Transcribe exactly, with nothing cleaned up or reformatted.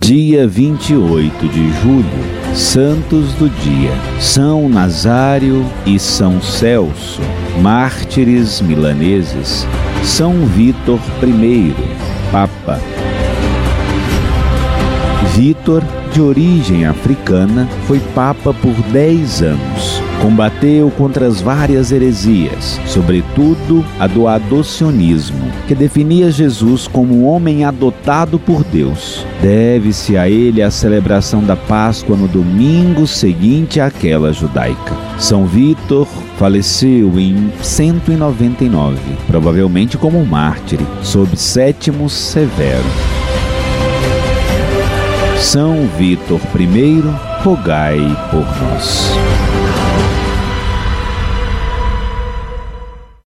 Dia vinte e oito de julho, santos do dia: São Nazário e São Celso, mártires milaneses. São Vítor I, Papa. Vítor, de origem africana, foi Papa por dez anos. Combateu contra as várias heresias, sobretudo a do adocionismo, que definia Jesus como um homem adotado por Deus. Deve-se a ele a celebração da Páscoa no domingo seguinte àquela judaica. São Vítor faleceu em cento e noventa e nove, provavelmente como mártir, sob Sétimo Severo. São Vítor I, rogai por nós.